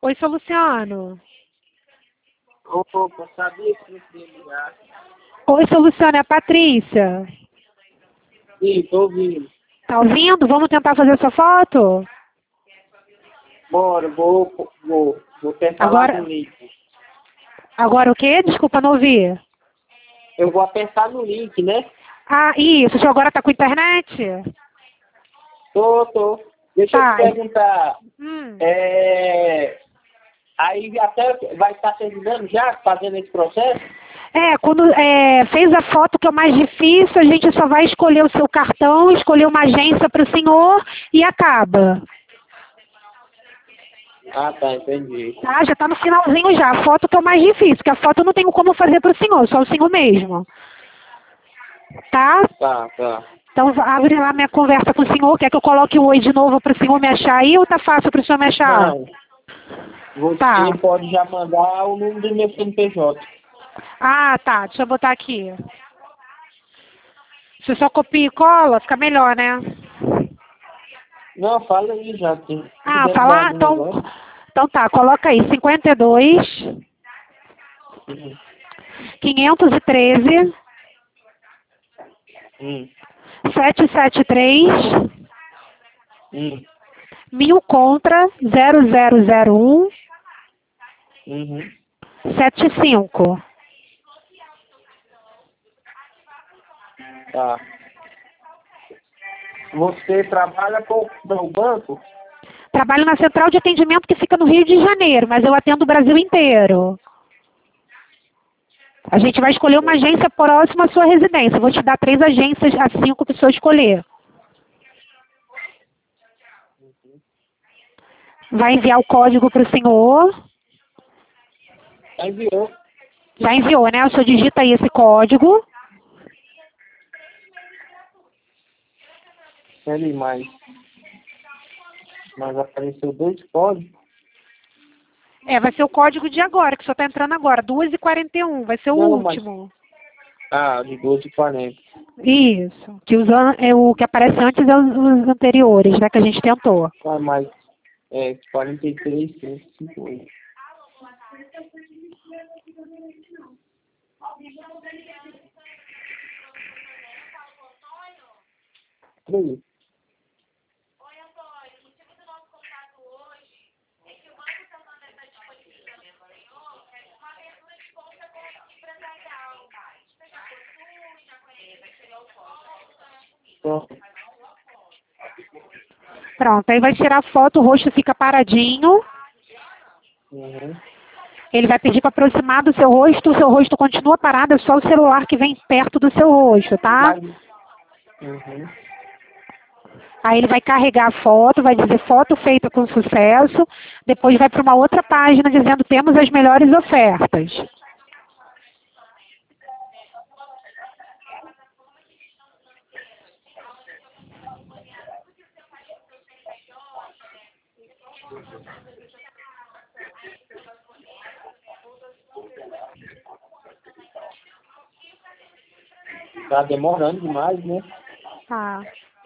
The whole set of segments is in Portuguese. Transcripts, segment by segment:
Oi, seu Luciano. Opa, sabia que não queria ligar. Oi, seu Luciano, é a Patrícia. Sim, tô ouvindo. Tá ouvindo? Vamos tentar fazer essa foto? Bora, vou apertar lá Agora, no link. agora o quê? Desculpa, não ouvi. Eu vou apertar no link, né? Ah, isso. O senhor agora tá com internet? Tô. Deixa eu te Tá. perguntar. Hum. Aí até vai estar terminando já, fazendo esse processo? Quando fez a foto, que é o mais difícil, a gente só vai escolher o seu cartão, escolher uma agência para o senhor e acaba. Ah, tá, entendi. Tá? Já está no finalzinho já. A foto que é o mais difícil, que a foto eu não tenho como fazer para o senhor, só o senhor mesmo. Tá? Tá. Então abre lá minha conversa com o senhor. Quer que eu coloque o oi de novo para o senhor me achar aí ou tá fácil para o senhor me achar? Não, você Tá. pode já mandar o número do meu CNPJ. Ah, tá. Deixa eu botar aqui. Se eu só copia e cola, fica melhor, né? Não, fala aí já. Tem Ah, dentro falar? do negócio. Então tá, coloca aí. 52 Uhum. 513 Hum, 773 hum, 1000 contra 0001 uhum. 75. Tá. Você trabalha com o banco? Trabalho na central de atendimento que fica no Rio de Janeiro, mas eu atendo o Brasil inteiro. A gente vai escolher uma agência próxima à sua residência. Eu vou te dar 3 agências a 5 para o senhor escolher. Vai enviar o código para o senhor. Já enviou. Já enviou, né? O senhor digita aí esse código. Peraí, mas apareceu 2 códigos. Vai ser o código de agora, que o senhor está entrando agora. 2h41, vai ser o Não, último. de 12h40. Isso. O que aparece antes é os anteriores, né? Que a gente tentou. Ah, mas 43, 558. Peraí. Pronto. Pronto, aí vai tirar a foto, o rosto fica paradinho. Uhum. Ele vai pedir para aproximar do seu rosto, o seu rosto continua parado, é só o celular que vem perto do seu rosto, tá? Uhum. Aí ele vai carregar a foto, vai dizer foto feita com sucesso, depois vai para uma outra página dizendo temos as melhores ofertas. Tá demorando demais, né? Tá,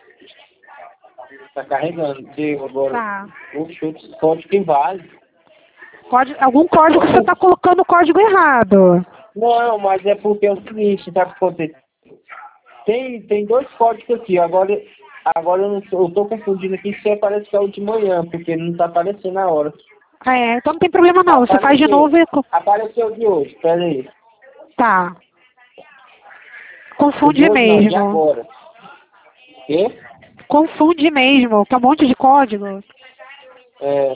Tá carregando. Deu agora. tá. O chute código que vale. Algum código você está colocando o código errado. Não, mas é porque é o seguinte, sabe o que acontece? Tem 2 códigos aqui. Agora eu tô confundindo aqui se parece que é o de manhã, porque não tá aparecendo na hora. Então não tem problema não, você faz de novo e... Apareceu de hoje, peraí. Tá. De Confunde hoje não, de mesmo. agora. Quê? Confunde mesmo, que é um monte de código. É,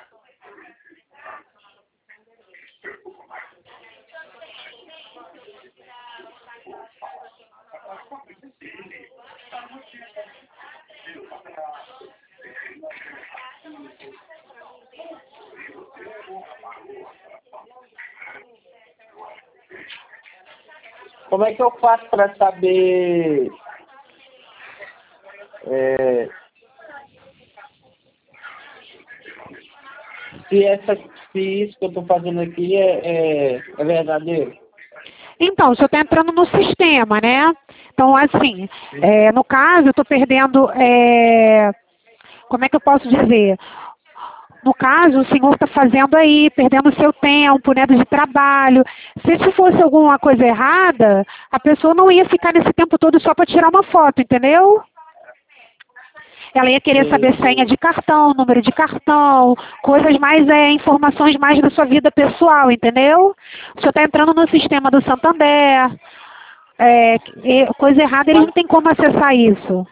como é que eu faço para saber se isso que eu tô fazendo aqui é verdadeiro? Então, o senhor está entrando no sistema, né? Então, assim, no caso, eu estou perdendo, como é que eu posso dizer? No caso, o senhor está fazendo aí, perdendo seu tempo, né, de trabalho. Se isso fosse alguma coisa errada, a pessoa não ia ficar nesse tempo todo só para tirar uma foto, entendeu? Ela ia querer saber senha de cartão, número de cartão, coisas mais, informações mais da sua vida pessoal, entendeu? O senhor está entrando no sistema do Santander, coisa errada, eles não têm como acessar isso.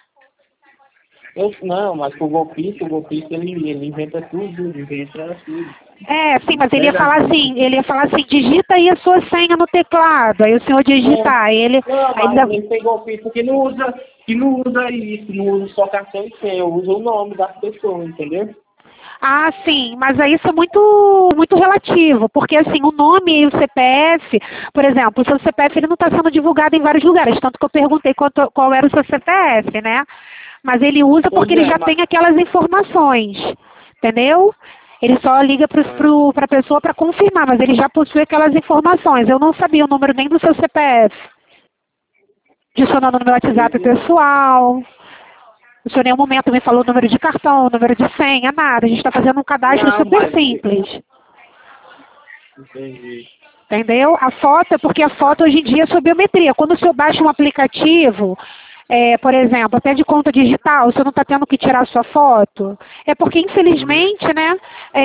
Não, mas o golpista ele inventa tudo, inventa tudo. Sim, mas ele ia falar assim, digita aí a sua senha no teclado, aí o senhor digitar, ele... Não, mas ainda... ele tem golpista que não usa isso, não usa só cartão e senha, usa o nome das pessoas, entendeu? Ah, sim, mas aí isso é muito relativo, porque assim, o nome e o CPF, por exemplo, o seu CPF ele não está sendo divulgado em vários lugares, tanto que eu perguntei qual era o seu CPF, né? Mas ele usa porque ele já tem aquelas informações, entendeu? Ele só liga para a pessoa para confirmar, mas ele já possui aquelas informações. Eu não sabia o número nem do seu CPF. Adicionando no meu WhatsApp pessoal. O senhor em nenhum momento me falou o número de cartão, o número de senha, nada. A gente está fazendo um cadastro super simples. Entendi. Entendeu? A foto é porque a foto hoje em dia é sob biometria. Quando o senhor baixa um aplicativo, por exemplo, até de conta digital, o senhor não está tendo que tirar a sua foto. É porque, infelizmente, né,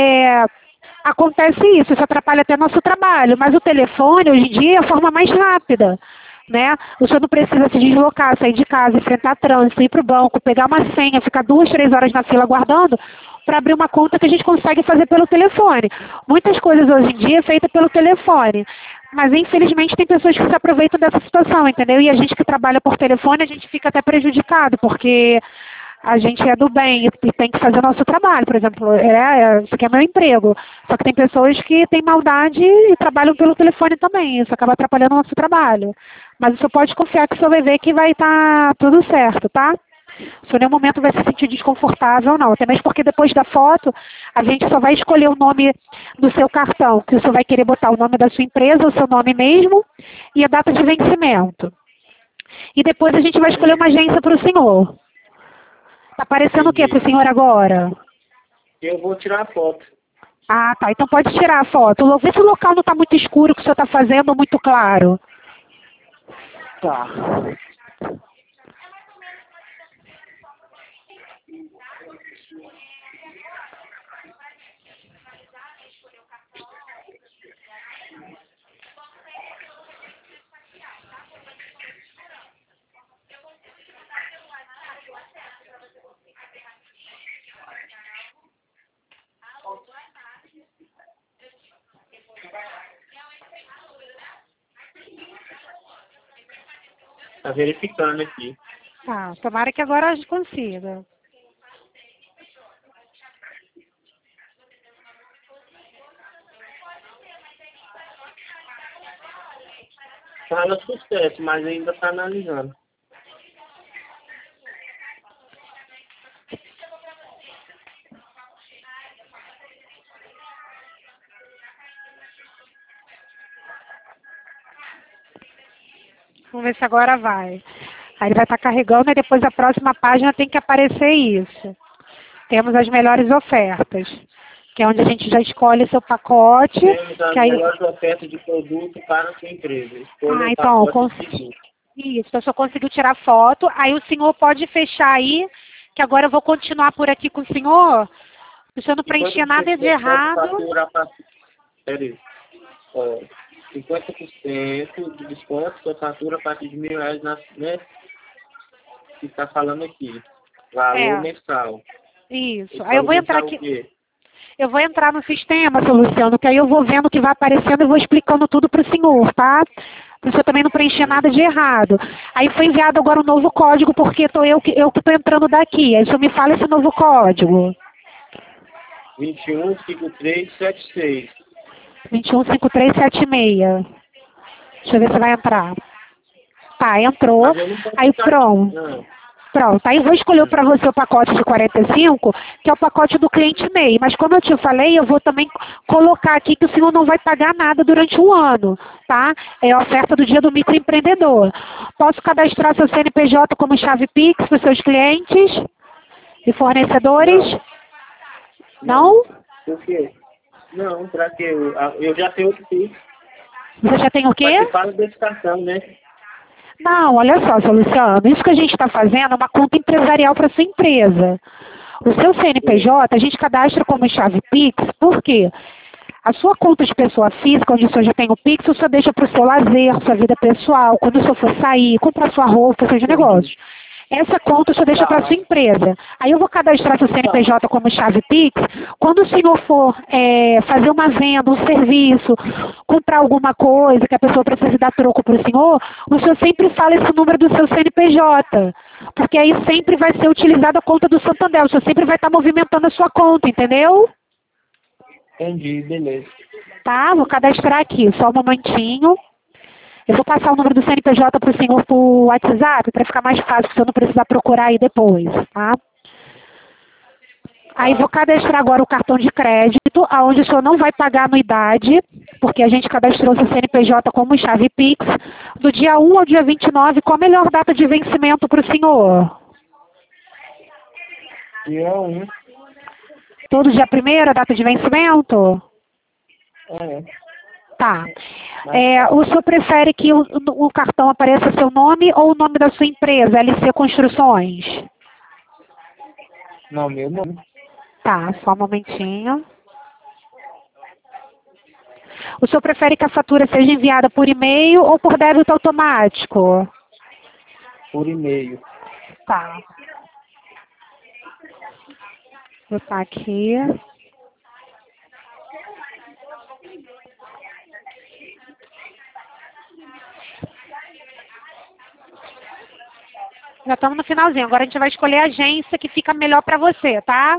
acontece isso atrapalha até nosso trabalho. Mas o telefone, hoje em dia, é a forma mais rápida. Né? O senhor não precisa se deslocar, sair de casa, enfrentar trânsito, ir para o banco, pegar uma senha, ficar 2, 3 horas na fila aguardando para abrir uma conta que a gente consegue fazer pelo telefone. Muitas coisas hoje em dia é feita pelo telefone. Mas, infelizmente, tem pessoas que se aproveitam dessa situação, entendeu? E a gente que trabalha por telefone, a gente fica até prejudicado, porque a gente é do bem e tem que fazer o nosso trabalho. Por exemplo, isso aqui é meu emprego. Só que tem pessoas que têm maldade e trabalham pelo telefone também. Isso acaba atrapalhando o nosso trabalho. Mas o senhor pode confiar que o senhor vai ver que vai estar tudo certo, tá? O senhor em nenhum momento vai se sentir desconfortável, não. Até mesmo porque depois da foto, a gente só vai escolher o nome do seu cartão, que o senhor vai querer botar o nome da sua empresa, o seu nome mesmo, e a data de vencimento. E depois a gente vai escolher uma agência para o senhor. Está aparecendo o que para o senhor agora? Eu vou tirar a foto. Ah, tá. Então pode tirar a foto. Vê se o local não está muito escuro, que o senhor está fazendo, ou muito claro. Tá. Tá verificando aqui. Tá, tomara que agora a gente consiga. Fala sucesso, mas ainda está analisando. Vamos ver se agora vai. Aí ele vai estar carregando e depois a próxima página tem que aparecer isso. Temos as melhores ofertas, que é onde a gente já escolhe seu pacote. Temos as que aí... melhores ofertas de produto para a sua empresa. Escolha então, isso, então só conseguiu tirar foto. Aí o senhor pode fechar aí, que agora eu vou continuar por aqui com o senhor. Se o senhor não preencher nada de errado... Peraí. 50% de desconto, sua fatura a partir de R$1.000, né? Que está falando aqui. Valor mensal. Isso. Aí eu vou entrar aqui. Quê? Eu vou entrar no sistema, seu Luciano, que aí eu vou vendo o que vai aparecendo e vou explicando tudo para o senhor, tá? Para o senhor também não preencher nada de errado. Aí foi enviado agora um novo código, porque eu que estou entrando daqui. Aí o senhor me fala esse novo código. 215376. 215376. Deixa eu ver se vai entrar. Tá, entrou. Aí pronto. Não. Pronto, aí eu vou escolher para você o pacote de 45, que é o pacote do cliente MEI. Mas como eu te falei, eu vou também colocar aqui que o senhor não vai pagar nada durante um ano, tá? É a oferta do dia do microempreendedor. Posso cadastrar seu CNPJ como chave Pix para os seus clientes e fornecedores? Não? Por quê? Não, pra quê? Eu já tenho outro Pix. Você já tem o quê? Mas você fala desse cartão, né? Não, olha só, seu Luciano, isso que a gente está fazendo é uma conta empresarial para sua empresa. O seu CNPJ, a gente cadastra como chave Pix, por quê? A sua conta de pessoa física, onde o senhor já tem o Pix, o senhor deixa para o seu lazer, sua vida pessoal, quando o senhor for sair, comprar sua roupa, seus negócios. Essa conta o senhor deixa para a sua empresa. Aí eu vou cadastrar seu CNPJ como chave Pix. Quando o senhor for fazer uma venda, um serviço, comprar alguma coisa que a pessoa precisa dar troco para o senhor sempre fala esse número do seu CNPJ. Porque aí sempre vai ser utilizada a conta do Santander. O senhor sempre vai estar movimentando a sua conta, entendeu? Entendi, beleza. Tá, vou cadastrar aqui, só um momentinho. Eu vou passar o número do CNPJ para o senhor por WhatsApp, para ficar mais fácil, para o senhor não precisar procurar aí depois, tá? Aí vou cadastrar agora o cartão de crédito, aonde o senhor não vai pagar anuidade, porque a gente cadastrou seu CNPJ como chave Pix, do dia 1 ao dia 29, qual a melhor data de vencimento para o senhor? Dia 1. Todo dia 1º, a data de vencimento? Tá. O senhor prefere que o cartão apareça seu nome ou o nome da sua empresa, LC Construções? Não, meu nome. Tá, só um momentinho. O senhor prefere que a fatura seja enviada por e-mail ou por débito automático? Por e-mail. Tá. Vou botar aqui. Já estamos no finalzinho. Agora a gente vai escolher a agência que fica melhor para você, tá?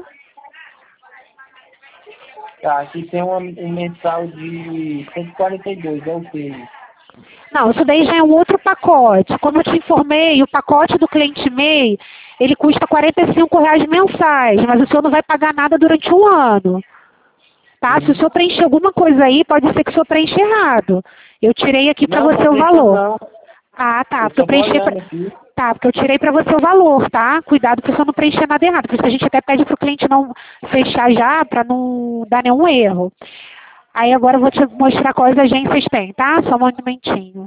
Tá, aqui tem um mensal de 142, é o quê? Não, isso daí já é um outro pacote. Como eu te informei, o pacote do cliente MEI, ele custa R$ 45 mensais, mas o senhor não vai pagar nada durante um ano. Tá? Se o senhor preencher alguma coisa aí, pode ser que o senhor preencha errado. Eu tirei aqui para você o valor. Não. Ah, tá. Porque eu preenchi Tá, porque eu tirei para você o valor, tá? Cuidado para você não preencher nada errado. Por isso que a gente até pede para o cliente não fechar já, para não dar nenhum erro. Aí agora eu vou te mostrar quais agências tem, tá? Só um momentinho.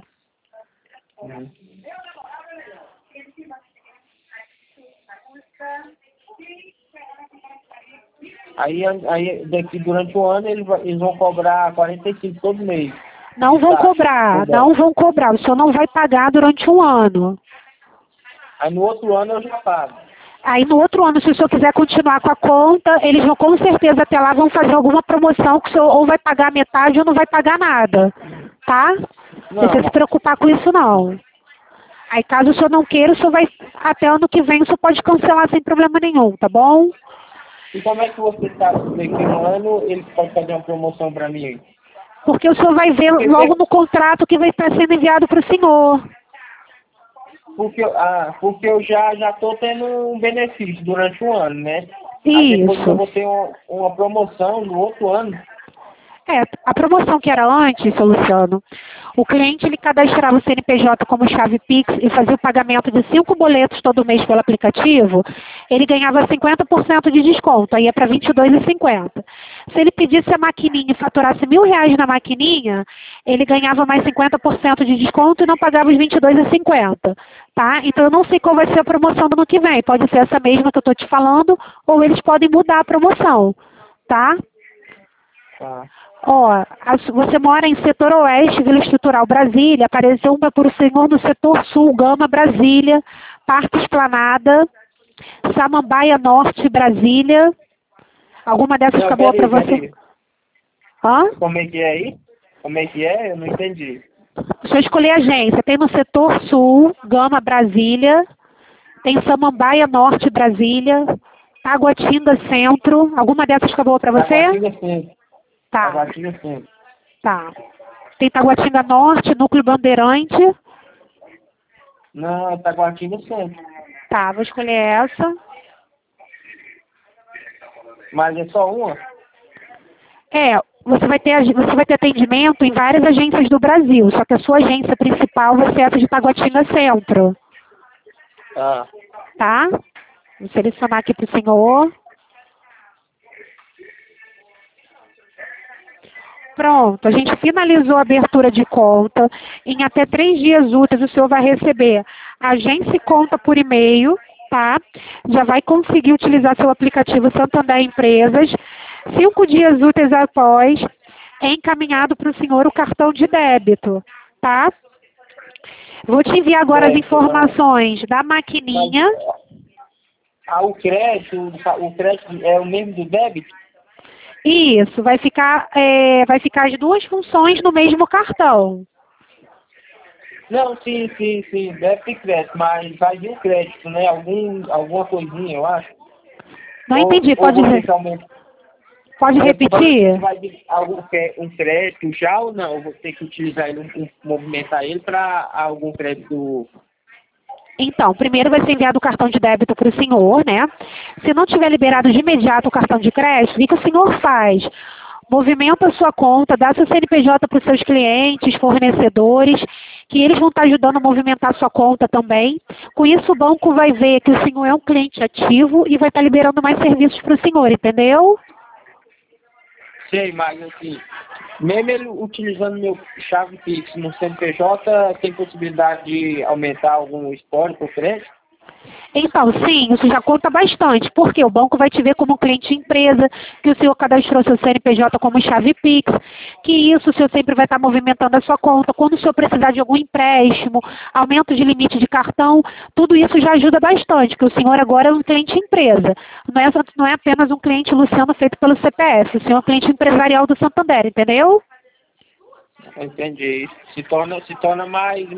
Aí daqui durante o ano eles vão cobrar 45 todo mês. Não vão cobrar, não vão cobrar. O senhor não vai pagar durante um ano. Aí no outro ano eu já pago. Aí no outro ano, se o senhor quiser continuar com a conta, eles vão com certeza até lá vão fazer alguma promoção que o senhor ou vai pagar metade ou não vai pagar nada, tá? Não precisa se preocupar com isso não. Aí caso o senhor não queira, o senhor vai, até ano que vem, o senhor pode cancelar sem problema nenhum, tá bom? E como é que você sabe que no ano eles podem fazer uma promoção para mim aí? Porque o senhor vai ver logo no contrato que vai estar sendo enviado para o senhor. Porque eu já estou tendo um benefício durante um ano, né? Isso. Aí depois eu vou ter uma promoção no outro ano. A promoção que era antes, seu Luciano, o cliente ele cadastrava o CNPJ como chave Pix e fazia o pagamento de 5 boletos todo mês pelo aplicativo, ele ganhava 50% de desconto, aí é para R$ 22,50. Se ele pedisse a maquininha e faturasse R$ 1.000 na maquininha, ele ganhava mais 50% de desconto e não pagava os R$ 22,50. Tá? Então eu não sei qual vai ser a promoção do ano que vem, pode ser essa mesma que eu estou te falando, ou eles podem mudar a promoção, tá? Tá. Ó, você mora em setor oeste, Vila Estrutural Brasília, apareceu uma para o senhor no setor sul, Gama Brasília, Parque Esplanada, Samambaia Norte Brasília. Alguma dessas fica boa para você? Hã? Como é que é aí? Como é que é? Eu não entendi. Deixa eu escolher a agência. Tem no setor sul, Gama Brasília, tem Samambaia Norte Brasília, Taguatinga Centro. Alguma dessas fica boa para você? Taguatinga Centro. Tá. Taguatinga Centro. Tá. Tem Taguatinga Norte, Núcleo Bandeirante. Não, Taguatinga Centro. Tá, vou escolher essa. Mas é só uma? Você vai ter atendimento em várias agências do Brasil, só que a sua agência principal vai ser essa de Taguatinga Centro. Ah. Tá? Vou selecionar aqui para o senhor. Pronto, a gente finalizou a abertura de conta. Em até 3 dias úteis o senhor vai receber a Agência Conta por e-mail, tá? Já vai conseguir utilizar seu aplicativo Santander Empresas. 5 dias úteis após, é encaminhado para o senhor o cartão de débito, tá? Vou te enviar agora as informações da maquininha. O crédito é o mesmo do débito? Isso, vai ficar as duas funções no mesmo cartão. Não, sim, débito e crédito, mas vai vir o crédito, né? Alguma coisinha, eu acho. Não entendi, pode repetir? Vai vir um crédito já ou não? Eu vou ter que utilizar ele, movimentar ele para algum crédito. Então, primeiro vai ser enviado o cartão de débito para o senhor, né? Se não tiver liberado de imediato o cartão de crédito, o que o senhor faz? Movimenta a sua conta, dá seu CNPJ para os seus clientes, fornecedores, que eles vão estar ajudando a movimentar a sua conta também. Com isso, o banco vai ver que o senhor é um cliente ativo e vai estar liberando mais serviços para o senhor, entendeu? Sei, mas assim, mesmo ele utilizando meu chave Pix no CNPJ, tem possibilidade de aumentar algum histórico ou crédito? Então, sim, isso já conta bastante, porque o banco vai te ver como cliente empresa, que o senhor cadastrou seu CNPJ como chave Pix, que isso o senhor sempre vai estar movimentando a sua conta. Quando o senhor precisar de algum empréstimo, aumento de limite de cartão, tudo isso já ajuda bastante, porque o senhor agora é um cliente empresa. Não é apenas um cliente Luciano feito pelo CPF, o senhor é um cliente empresarial do Santander, entendeu? Entendi. Se torna mais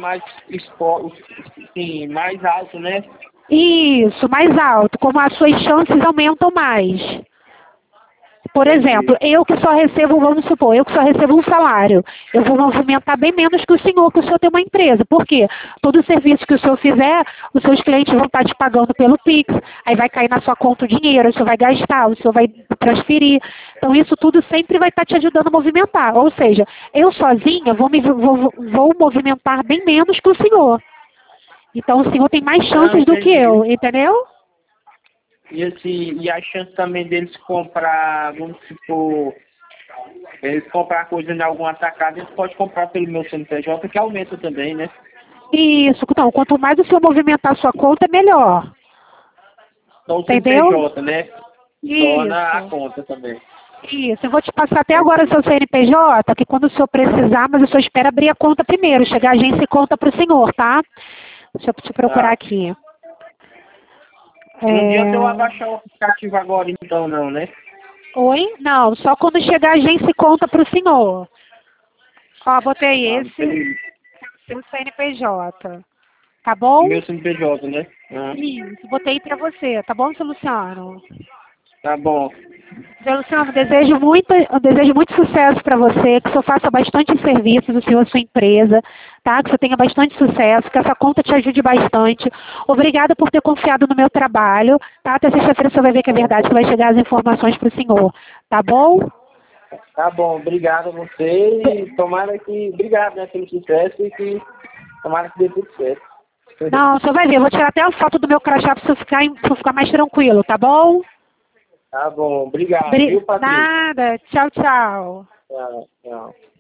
sim, mais alto, né? Isso, mais alto, como as suas chances aumentam mais. Por exemplo, eu que só recebo, vamos supor, eu que só recebo um salário, eu vou movimentar bem menos que o senhor tem uma empresa. Por quê? Todo serviço que o senhor fizer, os seus clientes vão estar te pagando pelo Pix, aí vai cair na sua conta o dinheiro, o senhor vai gastar, o senhor vai transferir. Então isso tudo sempre vai estar te ajudando a movimentar. Ou seja, eu sozinha vou movimentar bem menos que o senhor. Então o senhor tem mais chances do que eu, entendeu? E a chance também deles comprar, vamos supor, eles comprar coisa em algum atacado, eles podem comprar pelo meu CNPJ, que aumenta também, né? Isso, então, quanto mais o senhor movimentar a sua conta, melhor. Então o entendeu? CNPJ, né? Torna a conta também. Isso, eu vou te passar até agora o seu CNPJ, que quando o senhor precisar, mas o senhor espera abrir a conta primeiro, chegar a agência e conta para o senhor, tá? Deixa eu te procurar aqui. Não adianta eu abaixar o aplicativo agora, então, não, né? Oi? Não, só quando chegar a agência e conta para o senhor. Ó, botei seu CNPJ. Tá bom? Meu CNPJ, né? Isso, botei para você, tá bom, seu Luciano? Tá bom. Seu Luciano, eu desejo muito sucesso para você, que o senhor faça bastante serviços, o senhor e a sua empresa, tá? Que o senhor tenha bastante sucesso, que essa conta te ajude bastante. Obrigada por ter confiado no meu trabalho, tá? Até sexta-feira o senhor vai ver que é verdade, que vai chegar as informações para o senhor, tá bom? Tá bom, obrigado a você e tomara que... Obrigado, né, pelo sucesso e que tomara que dê tudo certo. Não, o senhor vai ver, eu vou tirar até a foto do meu crachá para o senhor ficar mais tranquilo, tá bom? Tá bom, obrigado, viu, Patrícia? Nada, tchau, tchau. Tchau, tchau.